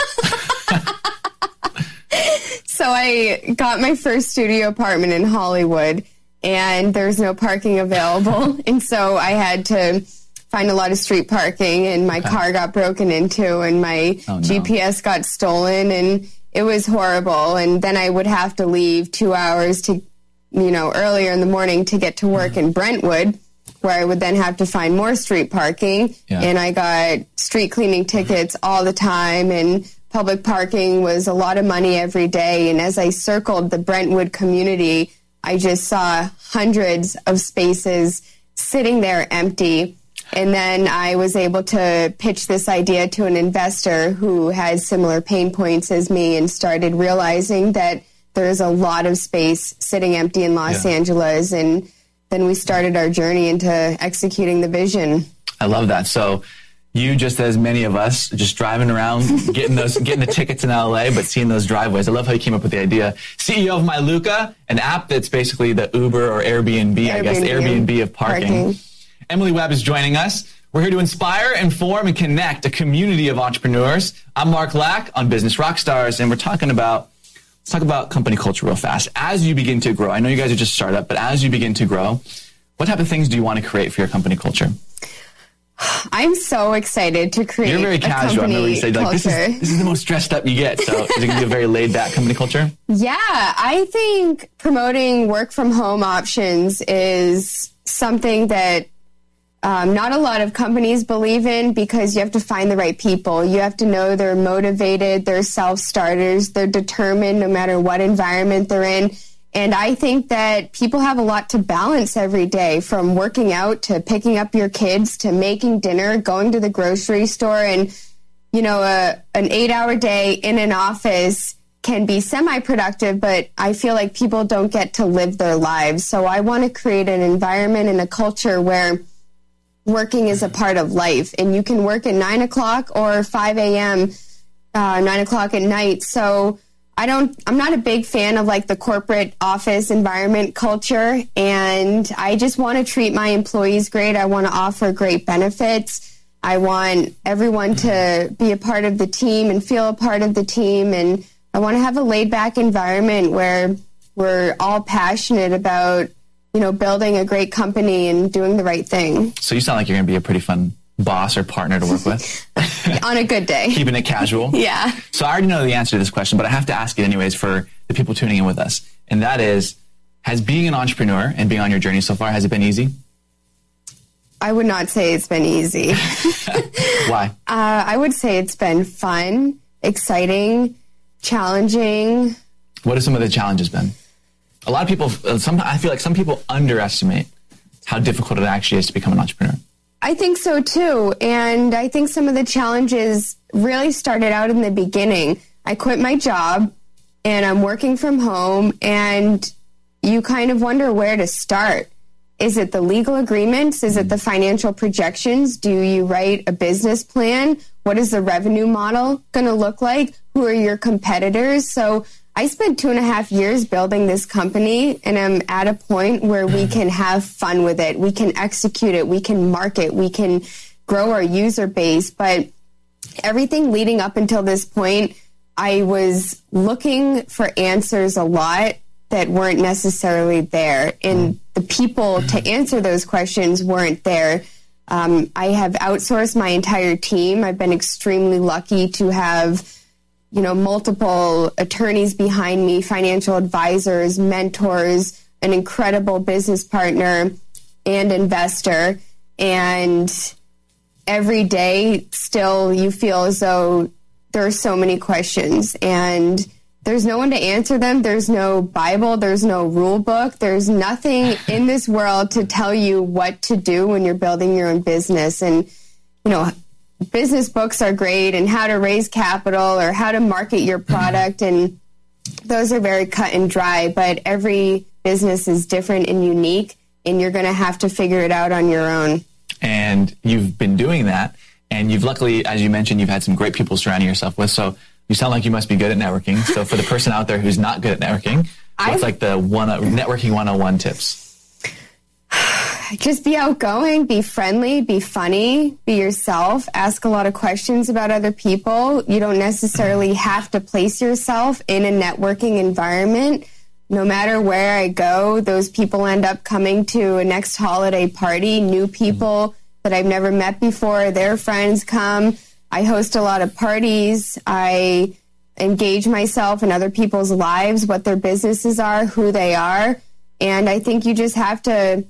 So I got my first studio apartment in Hollywood, and there's no parking available. And so I had to find a lot of street parking, and my car got broken into, and my GPS got stolen, and it was horrible. And then I would have to leave 2 hours to, earlier in the morning to get to work in Brentwood where I would then have to find more street parking. Yeah. And I got street cleaning tickets all the time, and public parking was a lot of money every day. And as I circled the Brentwood community, I just saw hundreds of spaces sitting there empty. And then I was able to pitch this idea to an investor who had similar pain points as me, and started realizing that there's a lot of space sitting empty in Los Angeles. And then we started our journey into executing the vision. I love that. So you, just as many of us, just driving around, getting the tickets in LA, but seeing those driveways. I love how you came up with the idea. CEO of MyLuca, an app that's basically the Uber or Airbnb, I guess, the Airbnb of parking. Emily Webb is joining us. We're here to inspire, inform, and connect a community of entrepreneurs. I'm Mark Lack on Business Rockstars, and we're talking about, let's talk about company culture real fast. As you begin to grow, I know you guys are just startup, but as you begin to grow, what type of things do you want to create for your company culture? I'm so excited to create. You're very casual. I remember you said, like, this is the most dressed up you get. So is it going to be a very laid back company culture? Yeah, I think promoting work from home options is something that not a lot of companies believe in, because you have to find the right people. You have to know they're motivated, they're self-starters, they're determined no matter what environment they're in. And I think that people have a lot to balance every day, from working out to picking up your kids to making dinner, going to the grocery store. And, you know, an 8-hour day in an office can be semi-productive, but I feel like people don't get to live their lives. So I want to create an environment and a culture where working is a part of life, and you can work at 9 o'clock or 5 a.m., 9 o'clock at night. So I'm not a big fan of like the corporate office environment culture, and I just want to treat my employees great. I want to offer great benefits. I want everyone to be a part of the team and feel a part of the team, and I want to have a laid back environment where we're all passionate about, you know, building a great company and doing the right thing. So you sound like you're going to be a pretty fun boss or partner to work with. On a good day. Keeping it casual. Yeah. So I already know the answer to this question, but I have to ask it anyways for the people tuning in with us. And that is, has being an entrepreneur and being on your journey so far, has it been easy? I would not say it's been easy. Why? I would say it's been fun, exciting, challenging. What have some of the challenges been? A lot of people, I feel like some people underestimate how difficult it actually is to become an entrepreneur. I think so too. And I think some of the challenges really started out in the beginning. I quit my job and I'm working from home, and you kind of wonder where to start. Is it the legal agreements? Is it the financial projections? Do you write a business plan? What is the revenue model going to look like? Who are your competitors? So I spent 2.5 years building this company, and I'm at a point where we can have fun with it. We can execute it. We can market. We can grow our user base. But everything leading up until this point, I was looking for answers a lot that weren't necessarily there. And the people to answer those questions weren't there. I have outsourced my entire team. I've been extremely lucky to have, you know, multiple attorneys behind me, financial advisors, mentors, an incredible business partner and investor. And every day still you feel as though there are so many questions, and there's no one to answer them. There's no Bible. There's no rule book. There's nothing in this world to tell you what to do when you're building your own business. And, you know, business books are great, and how to raise capital or how to market your product, and those are very cut and dry, but every business is different and unique, and you're going to have to figure it out on your own. And you've been doing that, and you've luckily, as you mentioned, you've had some great people surrounding yourself with, so you sound like you must be good at networking. So for the person out there who's not good at networking, what's like the networking 101 tips? Just be outgoing, be friendly, be funny, be yourself, ask a lot of questions about other people. You don't necessarily have to place yourself in a networking environment. No matter where I go, those people end up coming to a next holiday party. New people that I've never met before, their friends come. I host a lot of parties. I engage myself in other people's lives, what their businesses are, who they are. And I think you just have to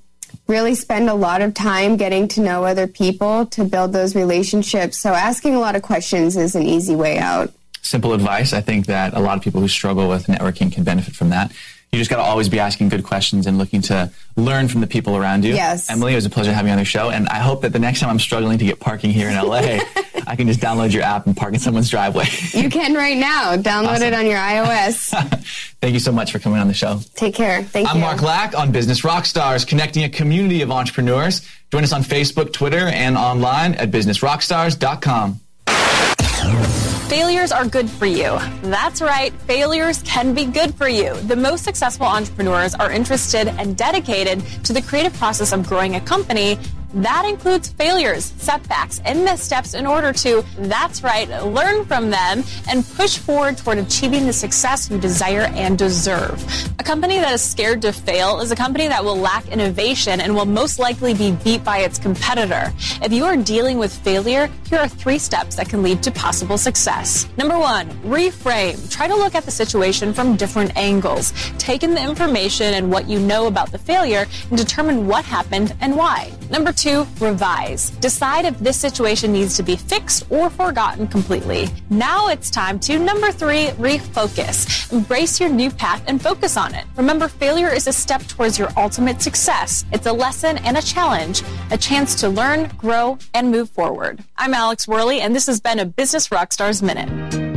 really spend a lot of time getting to know other people to build those relationships. So asking a lot of questions is an easy way out. Simple advice. I think that a lot of people who struggle with networking can benefit from that. You just got to always be asking good questions and looking to learn from the people around you. Yes. Emily, it was a pleasure having you on the show, and I hope that the next time I'm struggling to get parking here in LA, I can just download your app and park in someone's driveway. You can right now. Download it on your iOS. Thank you so much for coming on the show. Take care. Thank you. I'm Mark Lack on Business Rockstars, connecting a community of entrepreneurs. Join us on Facebook, Twitter, and online at businessrockstars.com. Failures are good for you. That's right, failures can be good for you. The most successful entrepreneurs are interested and dedicated to the creative process of growing a company. That includes failures, setbacks, and missteps in order to, that's right, learn from them and push forward toward achieving the success you desire and deserve. A company that is scared to fail is a company that will lack innovation and will most likely be beat by its competitor. If you are dealing with failure, here are 3 steps that can lead to possible success. Number 1, reframe. Try to look at the situation from different angles. Take in the information and what you know about the failure and determine what happened and why. Number 2, revise. Decide if this situation needs to be fixed or forgotten completely. Now it's time to, number 3, refocus. Embrace your new path and focus on it. Remember, failure is a step towards your ultimate success. It's a lesson and a challenge, a chance to learn, grow, and move forward. I'm Alex Worley, and this has been a Business Rockstars Minute.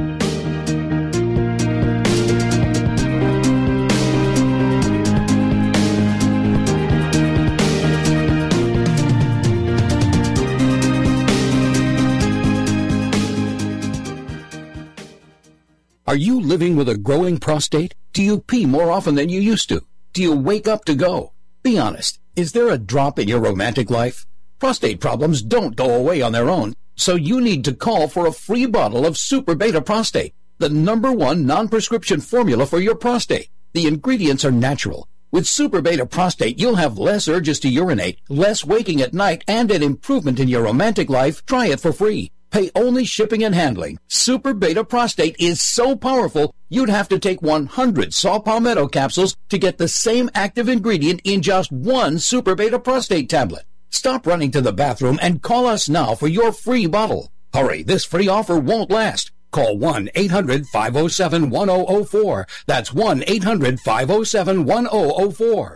Are you living with a growing prostate? Do you pee more often than you used to? Do you wake up to go? Be honest. Is there a drop in your romantic life? Prostate problems don't go away on their own, so you need to call for a free bottle of Super Beta Prostate, the #1 non-prescription formula for your prostate. The ingredients are natural. With Super Beta Prostate, you'll have less urges to urinate, less waking at night, and an improvement in your romantic life. Try it for free. Pay only shipping and handling. Super Beta Prostate is so powerful, you'd have to take 100 saw palmetto capsules to get the same active ingredient in just 1 Super Beta Prostate tablet. Stop running to the bathroom and call us now for your free bottle. Hurry, this free offer won't last. Call 1-800-507-1004. That's 1-800-507-1004.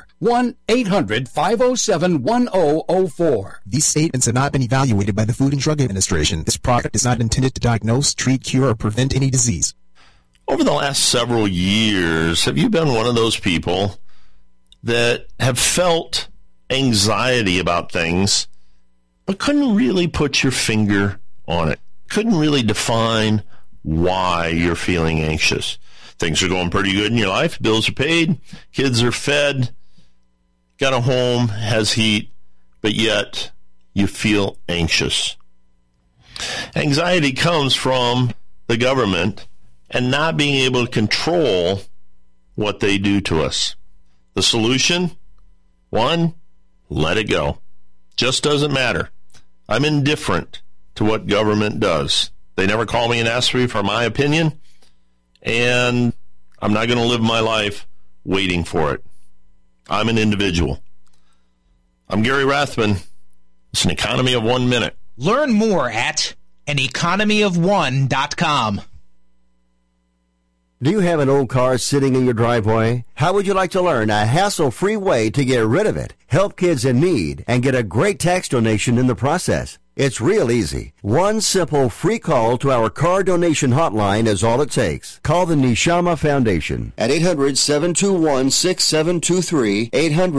1-800-507-1004. These statements have not been evaluated by the Food and Drug Administration. This product is not intended to diagnose, treat, cure, or prevent any disease. Over the last several years, have you been one of those people that have felt anxiety about things, but couldn't really put your finger on it? Couldn't really define why you're feeling anxious? Things are going pretty good in your life. Bills are paid. Kids are fed. Got a home, has heat, but yet you feel anxious. Anxiety comes from the government and not being able to control what they do to us. The solution? 1, let it go. Just doesn't matter. I'm indifferent to what government does. They never call me and ask me for my opinion, and I'm not going to live my life waiting for it. I'm an individual. I'm Gary Rathman. It's an economy of 1 minute. Learn more at aneconomyof1.com. Do you have an old car sitting in your driveway? How would you like to learn a hassle-free way to get rid of it, help kids in need, and get a great tax donation in the process? It's real easy. One simple free call to our car donation hotline is all it takes. Call the Neshama Foundation at 800-721-6723,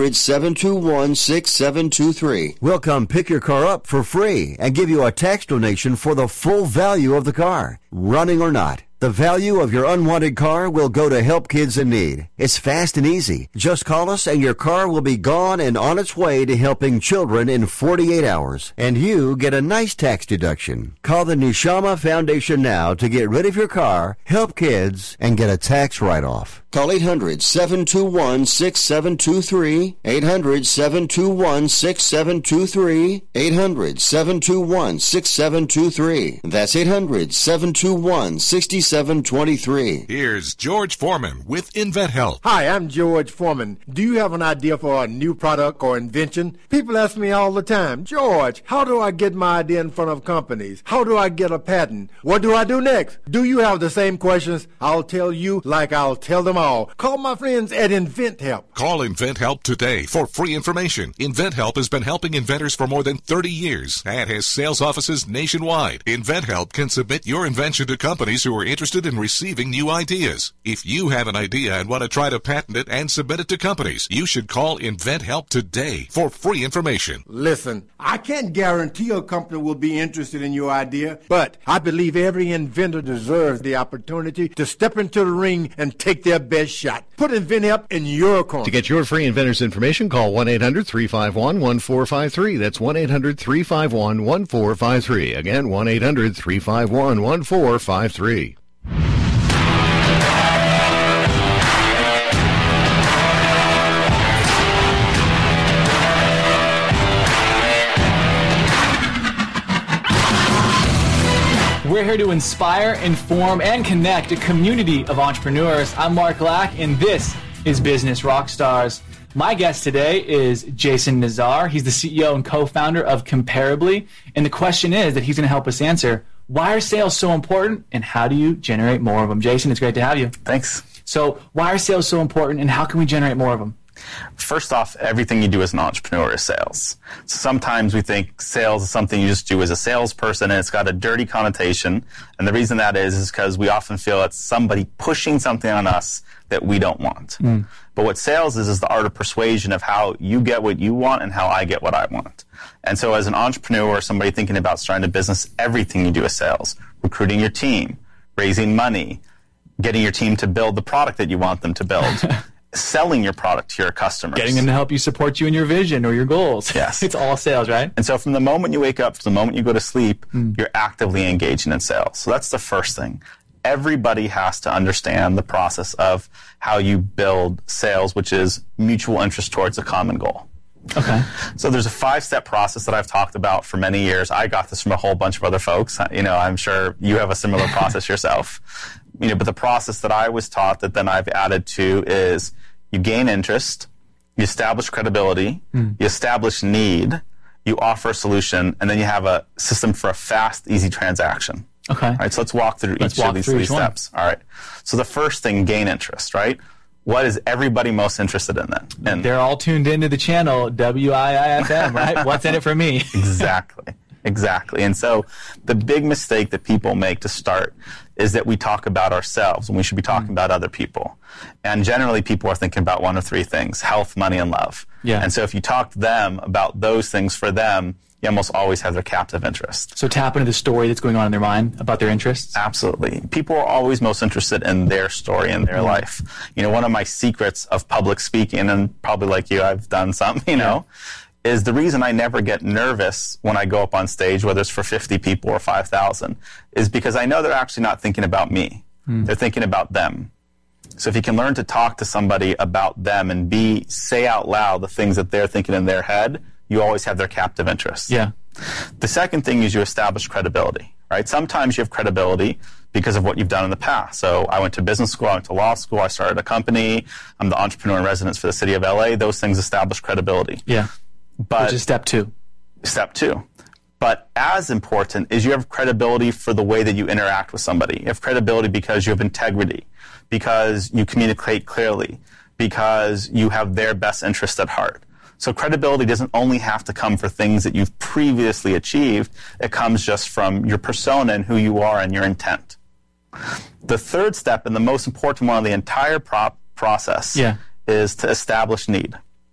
800-721-6723. We'll come pick your car up for free and give you a tax donation for the full value of the car, running or not. The value of your unwanted car will go to help kids in need. It's fast and easy. Just call us and your car will be gone and on its way to helping children in 48 hours. And you get a nice tax deduction. Call the Neshama Foundation now to get rid of your car, help kids, and get a tax write-off. Call 800-721-6723, 800-721-6723, 800-721-6723. That's 800-721-6723. Here's George Foreman with InventHelp. Hi, I'm George Foreman. Do you have an idea for a new product or invention? People ask me all the time, George, how do I get my idea in front of companies? How do I get a patent? What do I do next? Do you have the same questions? I'll tell you like I'll tell them all. Call my friends at InventHelp. Call InventHelp today for free information. InventHelp has been helping inventors for more than 30 years and has sales offices nationwide. InventHelp can submit your invention to companies who are interested in receiving new ideas. If you have an idea and want to try to patent it and submit it to companies, you should call InventHelp today for free information. Listen, I can't guarantee a company will be interested in your idea, but I believe every inventor deserves the opportunity to step into the ring and take their best shot. Put InventHelp in your corner. To get your free inventor's information, call 1-800-351-1453. That's 1-800-351-1453. Again, 1-800-351-1453. We're here to inspire, inform, and connect a community of entrepreneurs. I'm Mark Lack, and this is Business Rockstars. My guest today is Jason Nazar. He's the CEO and co-founder of Comparably. And the question is that he's going to help us answer, why are sales so important, and how do you generate more of them? Jason, it's great to have you. Thanks. So why are sales so important, and how can we generate more of them? First off, everything you do as an entrepreneur is sales. So sometimes we think sales is something you just do as a salesperson, and it's got a dirty connotation. And the reason that is because we often feel it's somebody pushing something on us that we don't want. But what sales is the art of persuasion of how you get what you want and how I get what I want. And so as an entrepreneur or somebody thinking about starting a business, everything you do is sales. Recruiting your team, raising money, getting your team to build the product that you want them to build. Selling your product to your customers. Getting them to help you support you in your vision or your goals. Yes. It's all sales, right? And so from the moment you wake up to the moment you go to sleep, you're actively engaging in sales. So that's the first thing. Everybody has to understand the process of how you build sales, which is mutual interest towards a common goal. Okay. So there's a 5-step process that I've talked about for many years. I got this from a whole bunch of other folks. I'm sure you have a similar process yourself. But the process that I was taught that then I've added to is you gain interest, you establish credibility, you establish need, you offer a solution, and then you have a system for a fast, easy transaction. Okay. All right, so let's walk through each of these 3 steps. All right. So the first thing, gain interest, right? What is everybody most interested in then? And they're all tuned into the channel WIIFM, right? What's in it for me? Exactly. And so the big mistake that people make to start is that we talk about ourselves when we should be talking about other people. And generally people are thinking about one of 3 things, health, money, and love. Yeah. And so if you talk to them about those things for them, you almost always have their captive interest. So tap into the story that's going on in their mind about their interests? Absolutely. People are always most interested in their story and their life. One of my secrets of public speaking, and probably like you, I've done some, is the reason I never get nervous when I go up on stage, whether it's for 50 people or 5,000, is because I know they're actually not thinking about me. They're thinking about them. So if you can learn to talk to somebody about them and say out loud the things that they're thinking in their head, you always have their captive interest. Yeah. The second thing is you establish credibility, right? Sometimes you have credibility because of what you've done in the past. So I went to business school, I went to law school, I started a company, I'm the entrepreneur in residence for the city of LA. Those things establish credibility. Yeah. But which is step 2. Step 2. But as important is you have credibility for the way that you interact with somebody. You have credibility because you have integrity, because you communicate clearly, because you have their best interest at heart. So credibility doesn't only have to come for things that you've previously achieved. It comes just from your persona and who you are and your intent. The third step, and the most important one of the entire process, is to establish need.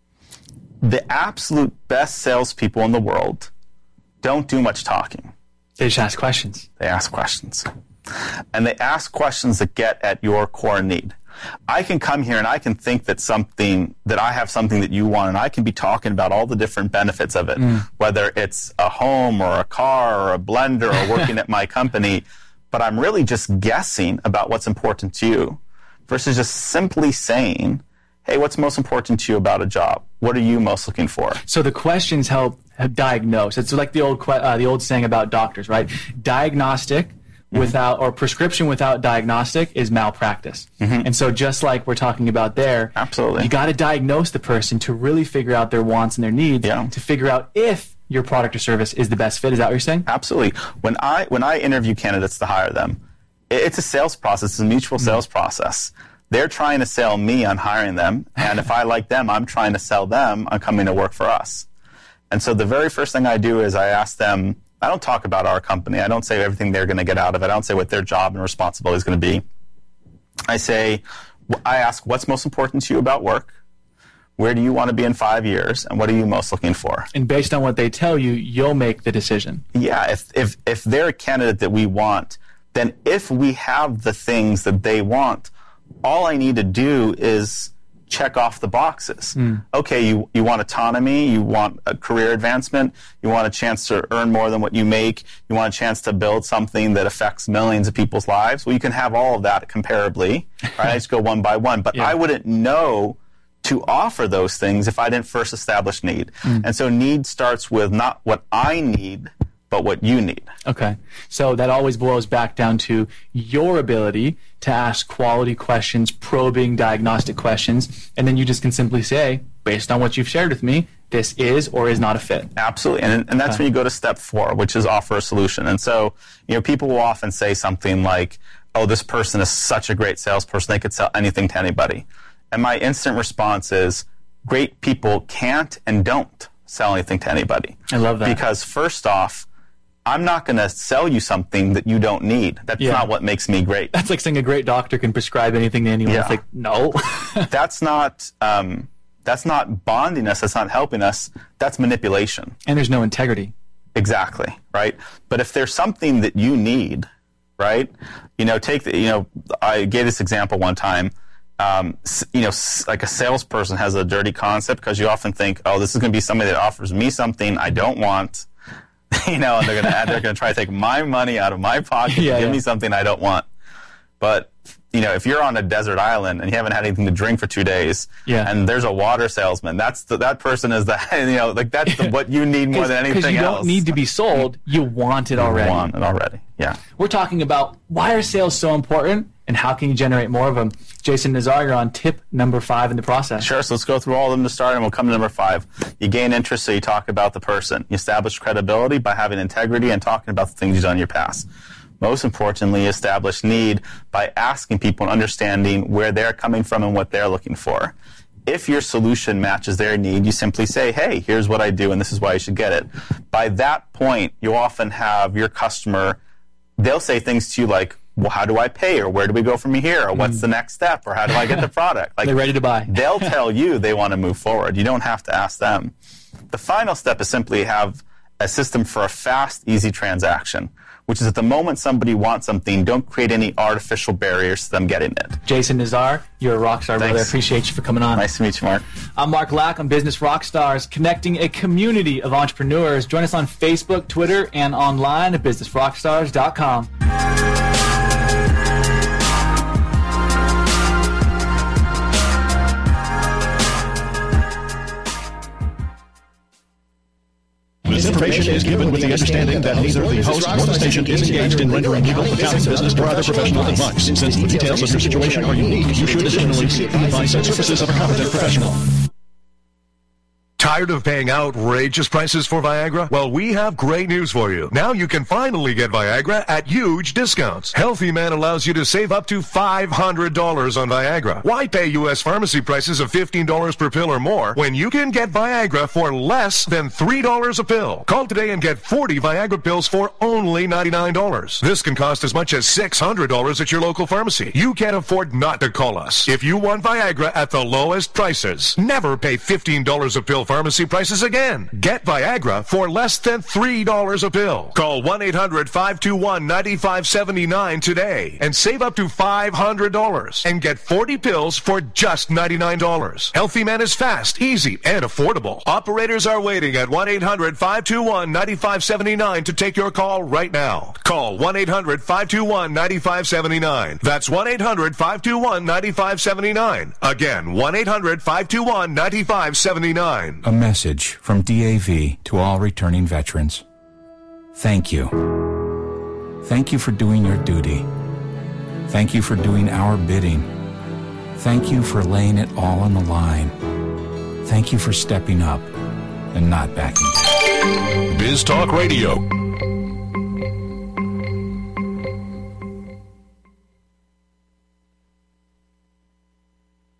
The absolute best salespeople in the world don't do much talking. They just ask questions. They ask questions. And they ask questions that get at your core need. I can come here and I can think that I have something that you want, and I can be talking about all the different benefits of it, whether it's a home or a car or a blender or working at my company, but I'm really just guessing about what's important to you versus just simply saying, hey, what's most important to you about a job? What are you most looking for? So the questions help diagnose. It's like the old saying about doctors, right? Diagnostic without, or prescription without diagnostic is malpractice. And so just like we're talking about there, absolutely, you got to diagnose the person to really figure out their wants and their needs, to figure out if your product or service is the best fit. Is that what you're saying? Absolutely. When I interview candidates to hire them, it's a sales process. It's a mutual sales process. They're trying to sell me on hiring them, and if I like them, I'm trying to sell them on coming to work for us. And so the very first thing I do is I ask them, I don't talk about our company. I don't say everything they're going to get out of it. I don't say what their job and responsibility is going to be. I ask, what's most important to you about work? Where do you want to be in 5 years? And what are you most looking for? And based on what they tell you, you'll make the decision. Yeah, if they're a candidate that we want, then if we have the things that they want, all I need to do is check off the boxes. Okay, you want autonomy, you want a career advancement, you want a chance to earn more than what you make, you want a chance to build something that affects millions of people's lives. Well, you can have all of that comparably. Right? I just go one by one. But I wouldn't know to offer those things if I didn't first establish need. And so need starts with not what I need, but what you need. Okay. So that always boils back down to your ability to ask quality questions, probing, diagnostic questions, and then you just can simply say, based on what you've shared with me, this is or is not a fit. Absolutely. And that's when you go to step 4, which is offer a solution. And so, people will often say something like, oh, this person is such a great salesperson, they could sell anything to anybody. And my instant response is, great people can't and don't sell anything to anybody. I love that. Because first off, I'm not going to sell you something that you don't need. That's not what makes me great. That's like saying a great doctor can prescribe anything to anyone. It's like, no. That's not bonding us. That's not helping us. That's manipulation. And there's no integrity. Exactly, right? But if there's something that you need, right? I gave this example one time. Like a salesperson has a dirty concept because you often think, oh, this is going to be somebody that offers me something I don't want. And they're going to try to take my money out of my pocket to give me something I don't want. But if you're on a desert island and you haven't had anything to drink for 2 days, and there's a water salesman, that person is that's what you need more than anything else. Because you don't need to be sold; you want it already. You want it already. Yeah. We're talking about why are sales so important and how can you generate more of them. Jason Nazar, you're on tip number 5 in the process. Sure, so let's go through all of them to start, and we'll come to number 5. You gain interest, so you talk about the person. You establish credibility by having integrity and talking about the things you've done in your past. Most importantly, establish need by asking people and understanding where they're coming from and what they're looking for. If your solution matches their need, you simply say, hey, here's what I do, and this is why you should get it. By that point, you often have your customer, they'll say things to you like, well, how do I pay? Or where do we go from here? Or what's the next step? Or how do I get the product? They're ready to buy. They'll tell you they want to move forward. You don't have to ask them. The final step is simply have a system for a fast, easy transaction, which is at the moment somebody wants something, don't create any artificial barriers to them getting it. Jason Nazar, you're a rock star, brother. I appreciate you for coming on. Nice to meet you, Mark. I'm Mark Lack. I'm Business Rockstars, connecting a community of entrepreneurs. Join us on Facebook, Twitter, and online at businessrockstars.com. This information is given with the understanding that neither the host nor the station is engaged in rendering legal, accounting, business, or other professional advice. Since the details of your situation are unique, you should additionally seek the advice and services of a competent professional. Tired of paying outrageous prices for Viagra? Well, we have great news for you. Now you can finally get Viagra at huge discounts. Healthy Man allows you to save up to $500 on Viagra. Why pay U.S. pharmacy prices of $15 per pill or more when you can get Viagra for less than $3 a pill? Call today and get 40 Viagra pills for only $99. This can cost as much as $600 at your local pharmacy. You can't afford not to call us. If you want Viagra at the lowest prices, never pay $15 a pill for pharmacy prices again. Get Viagra for less than $3 a pill. Call 1-800-521-9579 today and save up to $500 and get 40 pills for just $99. Healthy Man is fast, easy, and affordable. Operators are waiting at 1-800-521-9579 to take your call right now. Call 1-800-521-9579. That's 1-800-521-9579. Again, 1-800-521-9579. A message from DAV to all returning veterans. Thank you. Thank you for doing your duty. Thank you for doing our bidding. Thank you for laying it all on the line. Thank you for stepping up and not backing down. Biz Talk Radio.